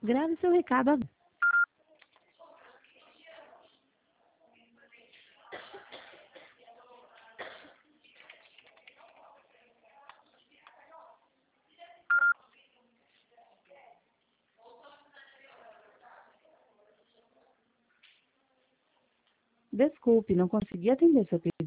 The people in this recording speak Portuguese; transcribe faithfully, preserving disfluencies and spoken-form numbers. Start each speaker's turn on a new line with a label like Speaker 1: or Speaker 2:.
Speaker 1: Grave seu recado agora. Desculpe, não consegui atender seu pedido.